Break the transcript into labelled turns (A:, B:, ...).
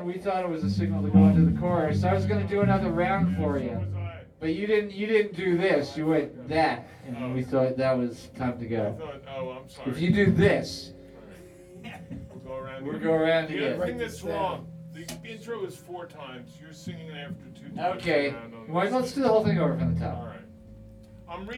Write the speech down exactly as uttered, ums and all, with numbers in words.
A: and we thought it was a signal to go into the chorus. I was going to do another round for you, but you didn't. You didn't do this. You went that, and we thought that was time to
B: I
A: go.
B: thought, oh, I'm sorry.
A: If you do this,
B: We'll go around
A: we'll
B: again.
A: go around
B: The other
A: again.
B: thing that's wrong, the intro is four times. You're singing it after two times.
A: Okay.
B: around on
A: Well,
B: this.
A: let's do the whole thing over from the top.
B: All right. I'm re-